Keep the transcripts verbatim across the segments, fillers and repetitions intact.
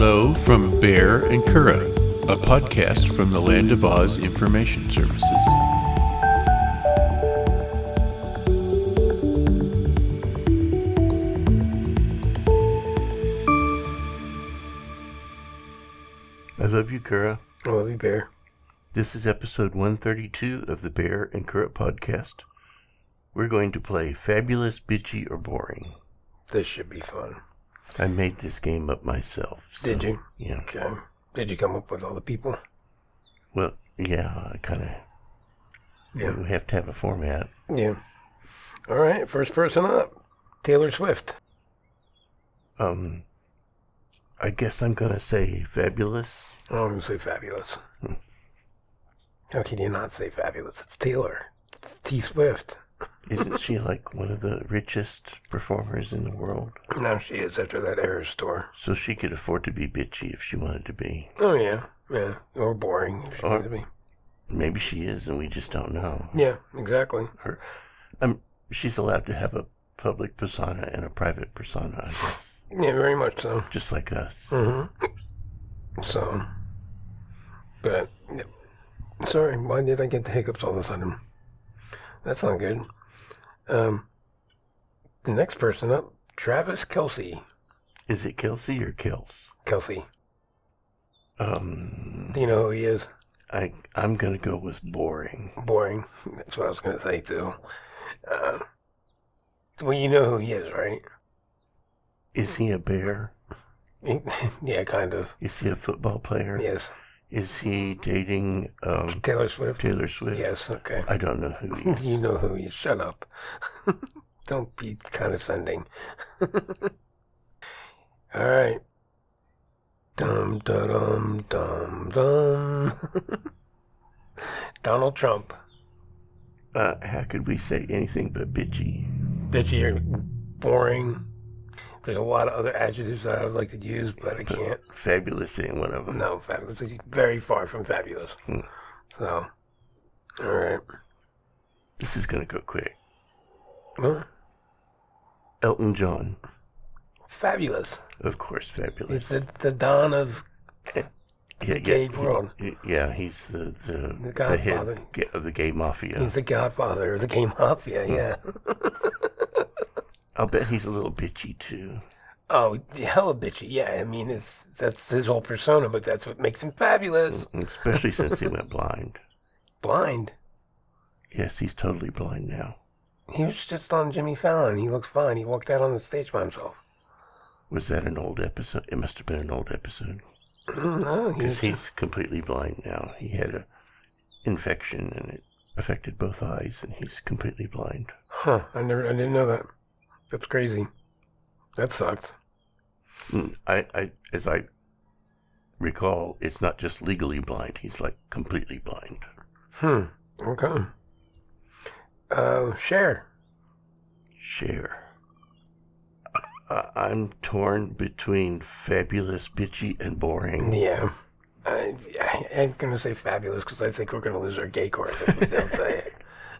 Hello from Bear and Kura, a podcast from the Land of Oz Information Services. I love you, Kura. I love you, Bear. This is episode one thirty-two of the Bear and Kura podcast. We're going to play Fabulous, Bitchy, or Boring. This should be fun. I made this game up myself. So, Did you? Yeah. Okay. Did you come up with all the people? Well, yeah, I kind of... Yeah. We have to have a format. Yeah. All right, first person up. Taylor Swift. Um, I guess I'm going to say Fabulous. I'm going to say Fabulous. Hmm. How can you not say Fabulous? It's Taylor. It's T Swift. Isn't she like one of the richest performers in the world? Now she is after that Eras tour. So she could afford to be bitchy if she wanted to be. Oh, yeah. Yeah. Or boring if she Or- wanted to be. Maybe she is, and we just don't know. Yeah, exactly. Her, um, she's allowed to have a public persona and a private persona, I guess. Yeah, very much so. Just like us. Mm-hmm. So, but, yeah. Sorry, why did I get the hiccups all of a sudden? That's not good. Um, the next person up, Travis Kelce. Is it Kelsey or Kels? Kelce. Um, Do you know who he is? I, I'm going to go with Boring. Boring. That's what I was going to say, too. Uh, well, you know who he is, right? Is he a bear? Yeah, kind of. Is he a football player? Yes. Is he dating um, Taylor Swift? Taylor Swift? Yes, okay. I don't know who he is. You know who he is. Shut up. Don't be condescending. All right. Dum da dum dum dum. Donald Trump. Uh, how could we say anything but bitchy? Bitchy or boring. There's a lot of other adjectives that I would like to use, but I can't. Fabulous ain't one of them. No, fabulous. It's very far from fabulous. Hmm. So, all right. This is going to go quick. Huh? Elton John. Fabulous. Of course, fabulous. It's the, the dawn of Yeah, the gay world. he- yeah, he's the, the, The the head godfather. ga- of the gay mafia. He's the godfather of the game mafia, yeah. I'll bet he's a little bitchy, too. Oh, hella bitchy, yeah. I mean, it's that's his whole persona, but that's what makes him fabulous. Especially since he went blind. Blind. Yes, he's totally blind now. He was just on Jimmy Fallon. He looked fine. He walked out on the stage by himself. Was that an old episode? It must have been an old episode. No, he Because was he's just, completely blind now. He had a infection and it affected both eyes, and he's completely blind. huh? I never, I didn't know that. That's crazy. That sucks. Mm, I, I, as I recall, it's not just legally blind. He's like completely blind. Hmm. Okay. Uh, Cher. Cher. I, I'm torn between fabulous, bitchy, and boring. Yeah. I, I ain't gonna say fabulous because I think we're gonna lose our gay chorus if we don't say it.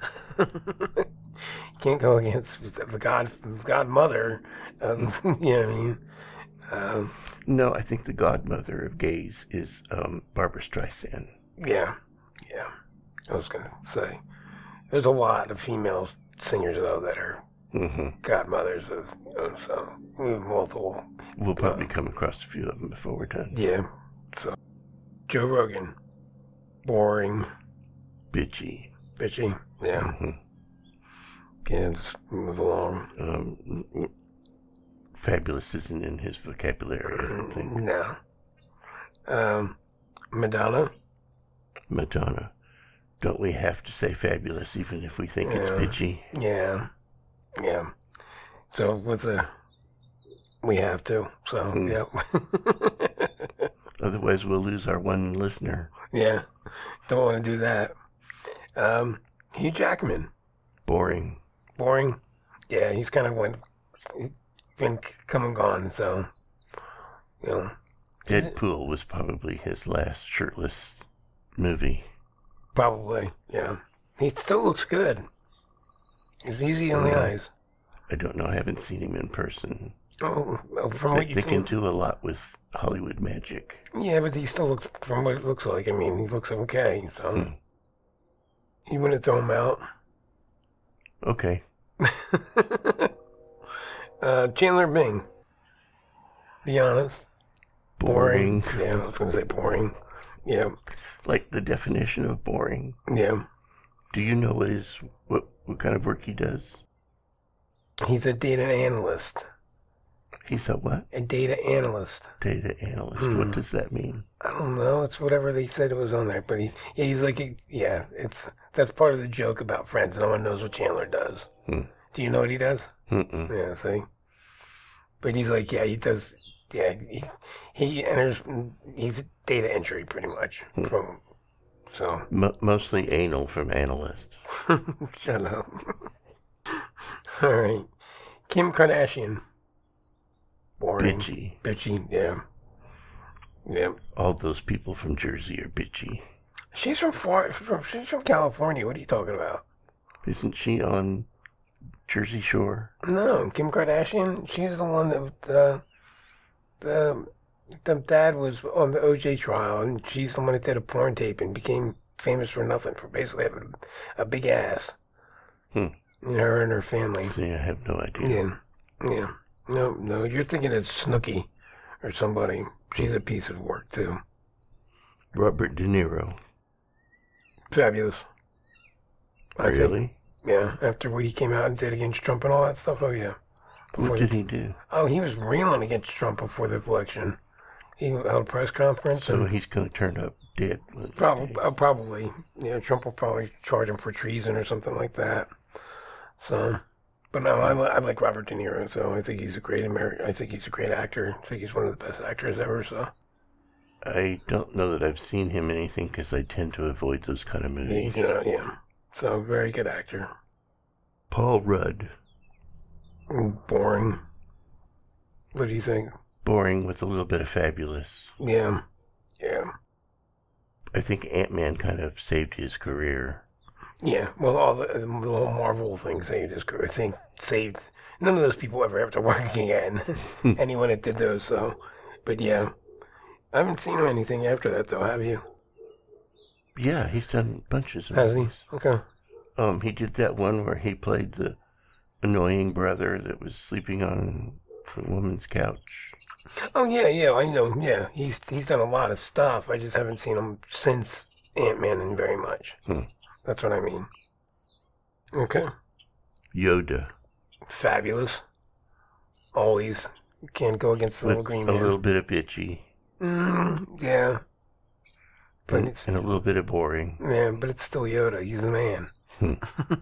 Can't go against the god, godmother. Um, you know what I mean? Um, No, I think the godmother of gays is um, Barbra Streisand. yeah, yeah. I was gonna say, there's a lot of female singers though that are hmm godmothers of, of so we have multiple. We'll probably come across a few of them before we're done. Yeah. So Joe Rogan, boring, Bitchy. bitchy. Yeah. hmm Can't just move along. Um, w- w- fabulous isn't in his vocabulary, I don't think. No. Um, Madonna. Madonna. Don't we have to say fabulous even if we think it's Yeah. bitchy? Yeah. Yeah. So with the, we have to. So Hmm. yeah. Otherwise, we'll lose our one listener. Yeah. Don't want to do that. Um, Hugh Jackman. Boring. Boring. Yeah, he's kind of went, he's been come and gone. So, you know. Deadpool was probably his last shirtless movie. Probably. Yeah. He still looks good. He's easy on the Yeah. eyes. I don't know. I haven't seen him in person. Oh, well, from They, what you they see, can do a lot with Hollywood magic. yeah, but he still looks, from what it looks like, I mean, he looks okay, so Hmm. you wouldn't throw him out. Okay. uh, Chandler Bing. Be honest. Boring. Yeah, I was going to say boring. Yeah, Like the definition of boring. yeah. Do you know what is what what kind of work he does? He's a data analyst. He's a what? A data analyst. Data analyst. Hmm. What does that mean? I don't know. It's whatever they said it was on there, but he, yeah, he's like, a, yeah, it's that's part of the joke about Friends. No one knows what Chandler does. Hmm. Do you know what he does? Mm-mm. Yeah, see. But he's like, yeah, he does. Yeah, he, he enters. He's data entry pretty much. Hmm. From so Mo- mostly anal from analysts. shut up. All right, Kim Kardashian. Boring. Bitchy. Bitchy. Yeah. Yeah. All those people from Jersey are bitchy. She's from Florida. She's from California. What are you talking about? Isn't she on Jersey Shore? No, Kim Kardashian. She's the one that uh, the the dad was on the O J trial, and she's the one that did a porn tape and became famous for nothing, for basically having a big ass. Hmm. And her and her family. See, I have no idea. Yeah, yeah. No, no, you're thinking it's Snooki or somebody. She's a piece of work too. Robert De Niro. Fabulous. I think- Really? yeah. After what he came out and did against Trump and all that stuff. Oh yeah. What Before did the- he do? Oh, he was railing against Trump before the election. He held a press conference. So and he's going to turn up dead. one of these probably, days. uh, probably, you know, Trump will probably charge him for treason or something like that. So, but no, I, li- I like Robert De Niro. So I think he's a great American. I think he's a great actor. I think he's one of the best actors ever. So I don't know that I've seen him in anything because I tend to avoid those kind of yeah, movies. you know, yeah. So very good actor. Paul Rudd. Mm, Boring. What do you think? Boring with a little bit of fabulous. Yeah, yeah, I think Ant-Man kind of saved his career. yeah. Well, all the, the whole Marvel thing saved his career. I think saved. None of those people ever have to work again. Anyone that did those, so. But yeah, I haven't seen him anything after that though. Have you? Yeah, he's done bunches of Has he? movies. Okay. Um, he did that one where he played the annoying brother that was sleeping on a woman's couch. Oh yeah, yeah. I know. Yeah, he's he's done a lot of stuff. I just haven't seen him since Ant-Man and very much. Hmm. That's what I mean. Okay. Yoda. Fabulous. Always. You can't go against the With little green a man. little bit of bitchy. Mm, yeah. But And, it's and a little bit of boring. yeah, but it's still Yoda. He's the man. Hmm.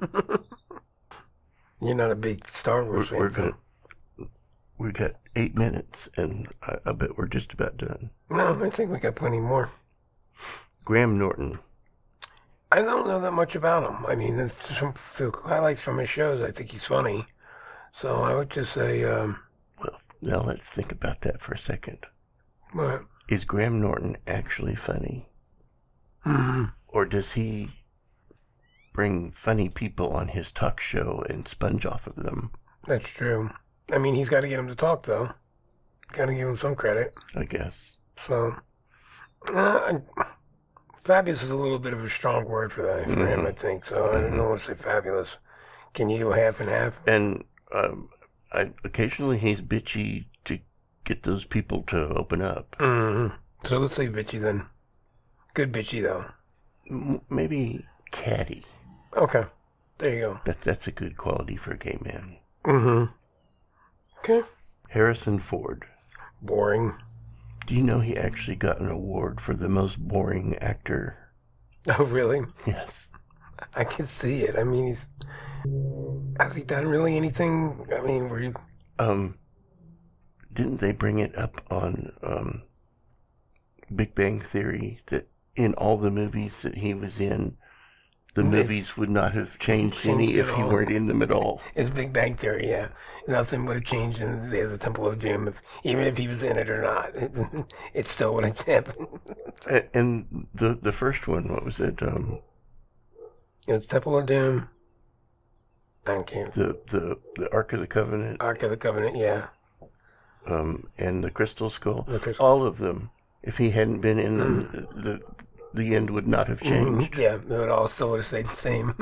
You're not a big Star We're, Wars fan. we're so- gonna, we got eight minutes, and I, I bet we're just about done. No, I think we got plenty more. Graham Norton. I don't know that much about him. I mean, it's some the highlights from his shows. I think he's funny. So I would just say, um, Well, now let's think about that for a second. what? Is Graham Norton actually funny? Mm, Or does he bring funny people on his talk show and sponge off of them? that's true. I mean, he's got to get him to talk, though. Got to give him some credit. I guess. So, uh, I- fabulous is a little bit of a strong word for that for him, Mhm. I think. So I don't want to say fabulous. Can you do half and half? And um, I, occasionally he's bitchy to get those people to open up. Mm-hmm. So let's say bitchy then. Good bitchy though. M- maybe catty. Okay, there you go. That, that's a good quality for a gay man. Mm-hmm. Okay. Harrison Ford. Boring. Do you know he actually got an award for the most boring actor? Oh really? Yes. I can see it. I mean, he's has he done really anything? I mean, were you? Um, didn't they bring it up on um, Big Bang Theory that in all the movies that he was in, the They- movies would not have changed Changed any at if he all. weren't in them at all? It's Big Bang Theory, yeah. Nothing would have changed in the, the Temple of Doom, if, even if he was in it or not. It, it still would have happened. A- And the the first one, what was it? Um, It's Temple of Doom. I can't. The the the Ark of the Covenant. Ark of the Covenant, yeah. Um, and the Crystal Skull. The Crystal- All of them. If he hadn't been in them, Mm. the the end would not have Mhm, changed. Yeah, it would all still would have stayed the same.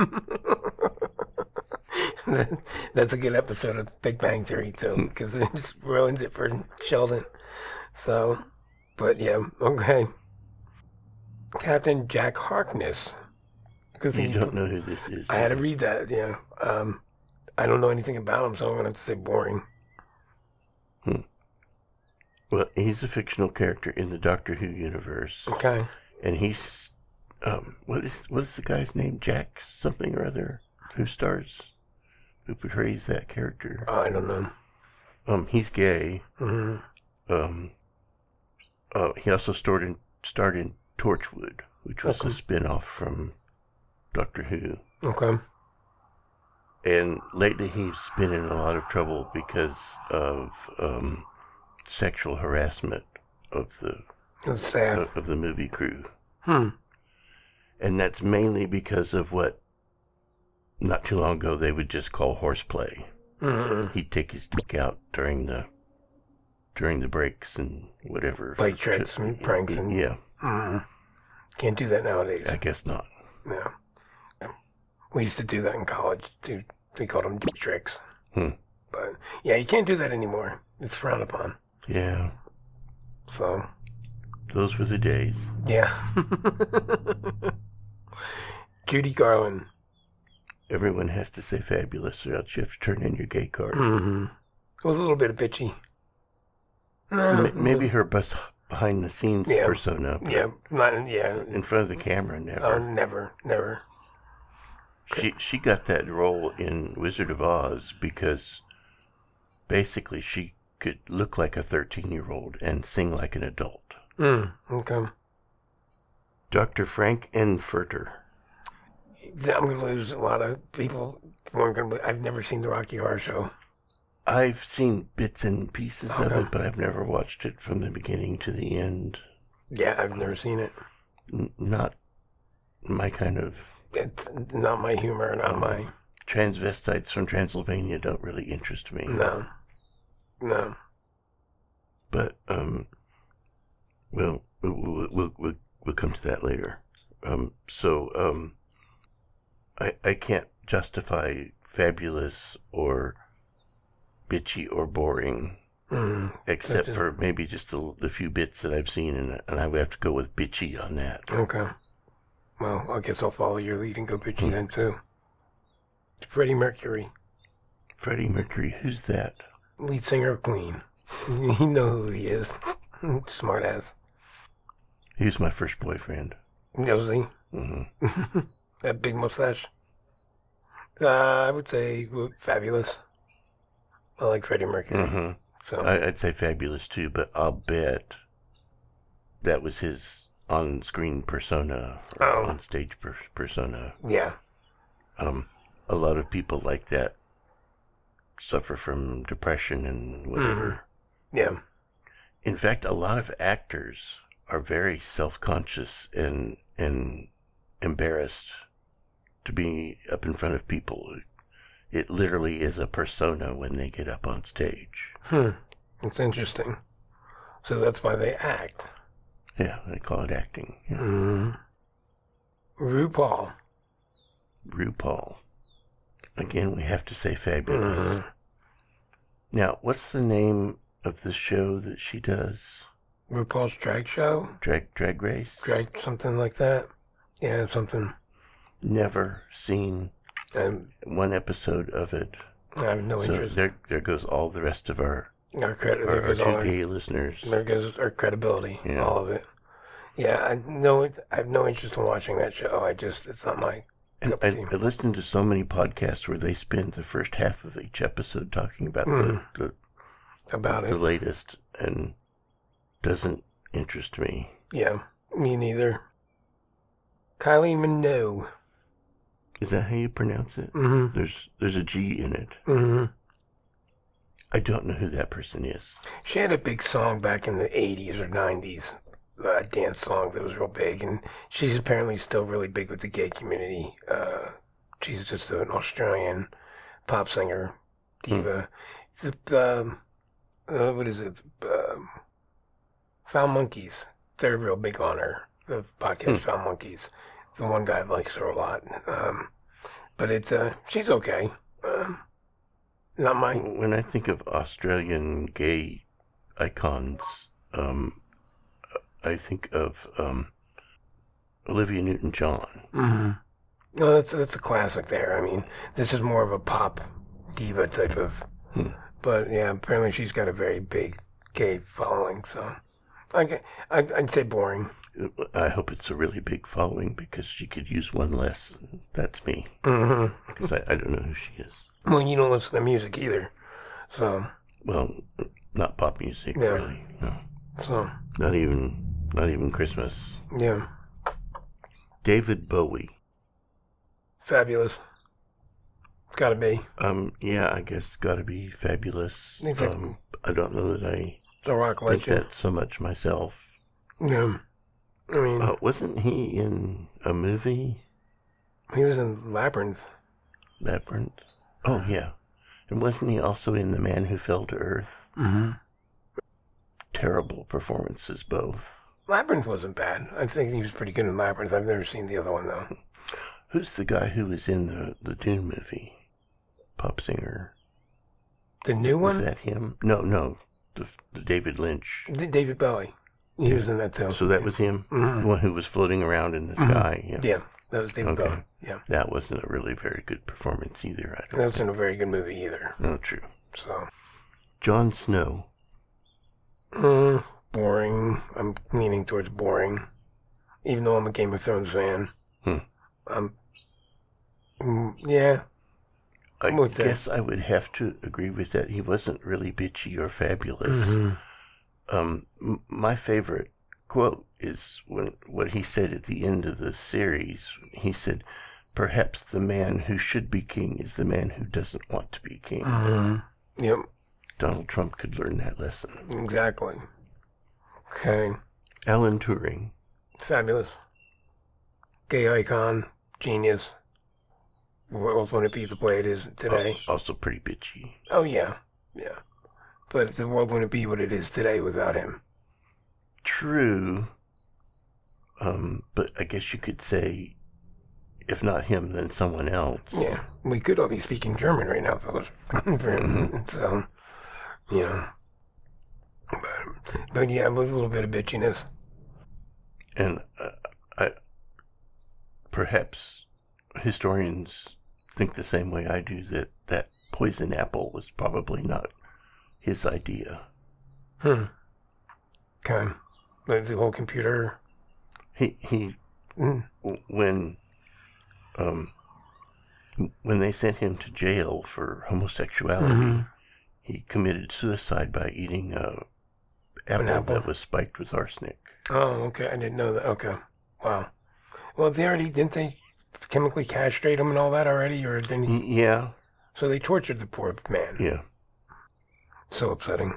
That- That's a good episode of Big Bang Theory too, because it just ruins it for Sheldon. So, but yeah, okay. Captain Jack Harkness. Because You don't know who this is. I do had to you? read that. Yeah. Um, I don't know anything about him, so I'm gonna have to say boring. Well, he's a fictional character in the Doctor Who universe, Okay. and he's um, what is what is the guy's name? Jack something or other, who stars, who portrays that character. Oh, I don't know. Um, he's gay. hmm Um, uh, he also starred in starred in Torchwood, which was Okay. a spin-off from Doctor Who. Okay. And lately he's been in a lot of trouble because of um, sexual harassment of the That's sad. of the movie crew. Hmm. And that's mainly because of what not too long ago they would just call horseplay. hmm He'd take his dick out during the during the breaks and whatever. Play tricks and pranks and- yeah, hmm Can't do that nowadays. I guess not. No. We used to do that in college. Too. We called them dick tricks. Hmm. But yeah, you can't do that anymore. It's frowned upon. Yeah, So those were the days. yeah. Judy Garland. Everyone has to say fabulous, or else you have to turn in your gay card. Mm-hmm. It was a little bit of bitchy. No, M- maybe her bus behind the scenes Yeah. persona. but Yeah, not yeah. In front of the camera, never. Uh, never, never. She she got that role in Wizard of Oz because basically she could look like a thirteen-year-old and sing like an adult. Mm, okay. Doctor Frank Enfurter. I'm gonna lose a lot of people. who aren't gonna. I've never seen the Rocky Horror Show. I've seen bits and pieces of Okay. it, but I've never watched it from the beginning to the end. Yeah, I've never seen it. N- not my kind of... It's not my humor, not my. Transvestites from Transylvania don't really interest me. No. No. But, um... Well, we'll, we'll, we'll, we'll come to that later. Um, so, um... I, I can't justify fabulous or bitchy or boring, Mm, except Gotcha. for maybe just the, the few bits that I've seen, and, and I would have to go with bitchy on that. okay. Well, I guess I'll follow your lead and go bitchy Hmm. then too. Freddie Mercury, Freddie Mercury, who's that? lead singer of Queen. You know who he is. Smart ass. He was my first boyfriend. Knows he? hmm That big mustache. Uh, I would say well, fabulous. I like Freddie Mercury. hmm So I, I'd say fabulous too, but I'll bet that was his on-screen persona, or Oh. on-stage per- persona. yeah, Um, a lot of people like that suffer from depression and whatever. yeah. In fact, a lot of actors are very self-conscious and and embarrassed to be up in front of people. It literally is a persona when they get up on stage. Hmm. It's interesting. So that's why they act. Yeah, they call it acting. Yeah. Mm. RuPaul. RuPaul. Again, we have to say fabulous. Mhm. Now, what's the name of the show that she does? RuPaul's drag show? Drag Drag Race? Drag something like that? Yeah, something. Never seen Um, one episode of it. I have no So interest. there, there goes all the rest of our, Our credit, our, there our goes all two our, gay listeners. there goes our credibility, Yeah. all of it. Yeah, I know. it- I have no interest in watching that show. I just, it's not my And cup I, of tea. I listened to so many podcasts where they spend the first half of each episode talking about Mm. the, about the, the it. latest, and doesn't interest me. Yeah, me neither. Kylie Minogue. Is that how you pronounce it? Mm-hmm. There's there's a G in it. Mm-hmm. I don't know who that person is. She had a big song back in the eighties or nineties, a dance song that was real big, and she's apparently still really big with the gay community. Uh, she's just an Australian pop singer, diva. Hmm. The, um, uh, what is it? Um, Found Monkeys. They're real big on her. The podcast hmm. Found Monkeys. The one guy likes her a lot. Um, but it's uh, she's okay. Um, not my. When I think of Australian gay icons, um, I think of um, Olivia Newton-John. Mm-hmm. No, that's that's a classic there. I mean, this is more of a pop diva type of. Hmm. But yeah, apparently she's got a very big gay following. So, I I'd, I'd say boring. I hope it's a really big following because she could use one less. That's me. Mm-hmm. Because I, I don't know who she is. Well, you don't listen to music either, so. Well, not pop music, yeah. really. No. So. Not even, not even Christmas. Yeah. David Bowie. Fabulous. Gotta be. Um. Yeah, I guess gotta be fabulous. Exactly. Um, I don't know that I the rock think legend. that so much myself. Yeah. I mean, uh, wasn't he in a movie? He was in Labyrinth. Labyrinth? Oh, yeah. And wasn't he also in The Man Who Fell to Earth? Mm-hmm. Terrible performances, both. Labyrinth wasn't bad. I think he was pretty good in Labyrinth. I've never seen the other one, though. Who's the guy who was in the, the Dune movie? Pop singer. The new one? Was that him? No, no. The, the David Lynch. The David Bowie. He was in that too. So that was him? Mm-hmm. The one who was floating around in the mm-hmm. sky? Yeah. Yeah, that was David okay. Bowie. Yeah. That wasn't a really very good performance either. I don't that wasn't a very good movie either. No, true. So. Jon Snow. Mm, boring. I'm leaning towards boring. Even though I'm a Game of Thrones fan. Hmm. Um. Mm, yeah. I What's guess that? I would have to agree with that. He wasn't really bitchy or fabulous. Mm-hmm. Um, m- my favorite quote is when what he said at the end of the series. He said, "Perhaps the man who should be king is the man who doesn't want to be king." Mm-hmm. Yep. Donald Trump could learn that lesson. Exactly. Okay. Alan Turing. Fabulous. Gay icon. Genius. What else would it be the way it is today? Oh, also pretty bitchy. Oh, yeah. Yeah. But the world wouldn't be what it is today without him. True. Um, but I guess you could say, if not him, then someone else. Yeah. We could all be speaking German right now, fellas. mm-hmm. So, you know. But, but yeah, with a little bit of bitchiness. And uh, I, perhaps historians think the same way I do, that that poison apple was probably not his idea. Hmm. Okay. Like the whole computer. He he. Mm. When um when they sent him to jail for homosexuality, mm-hmm. he committed suicide by eating a apple, apple that was spiked with arsenic. Oh, okay. I didn't know that. Okay. Wow. Well, they already didn't they chemically castrate him and all that already, or didn't he? Yeah. So they tortured the poor man. Yeah. So upsetting.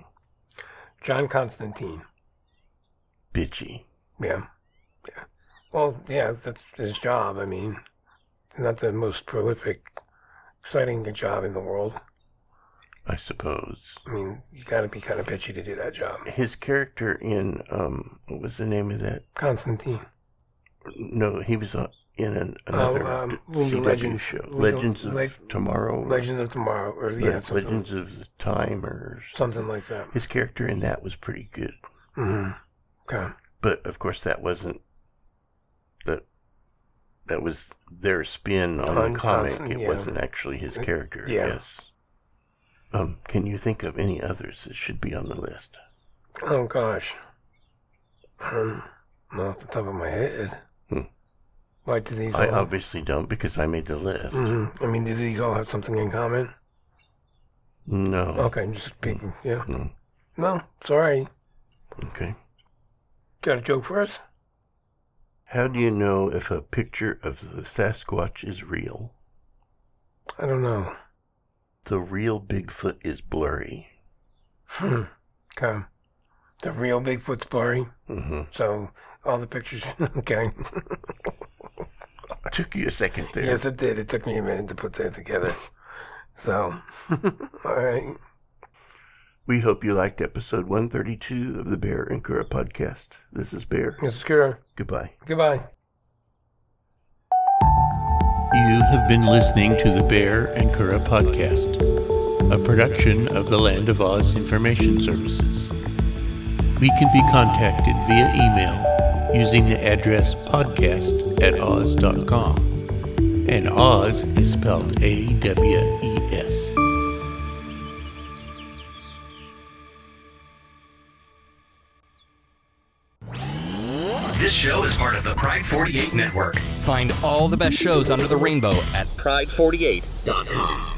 John Constantine. Bitchy. Yeah. Yeah. Well, yeah, that's his job. I mean, not the most prolific, exciting job in the world. I suppose. I mean, you got to be kind of bitchy to do that job. His character in um, what was the name of that? Constantine. No, he was uh, in an, another oh, um, C W Legend, show, Legal, Legends of Le- Tomorrow. Legends of Tomorrow, or yeah, Le- Legends of the Time, or something like that. His character in that was pretty good. Mm-hmm. Okay. But of course, that wasn't that. That was their spin on On the comic. Constant, it yeah. wasn't actually his character. Yeah. Yes. Um, can you think of any others that should be on the list? Oh gosh. Um, not off the top of my head. Hmm. Why do these? I all... obviously don't, because I made the list. Mm-hmm. I mean, do these all have something in common? No. Okay, just speaking. Yeah. No. No, sorry. Okay. Got a joke for us? How do you know if a picture of the Sasquatch is real? I don't know. The real Bigfoot is blurry. Hmm. Okay. The real Bigfoot's blurry. Mm-hmm. So all the pictures. Okay. Took you a second there. Yes, it did. It took me a minute to put that together. So, all right. We hope you liked episode one thirty-two of the Bear and Kura podcast. This is Bear. This is Kura. Goodbye. Goodbye. You have been listening to the Bear and Kura podcast, a production of the Land of Oz Information Services. We can be contacted via email using the address podcast at oz dot com. And Oz is spelled A W E S. This show is part of the Pride forty-eight Network. Find all the best shows under the rainbow at pride forty-eight dot com.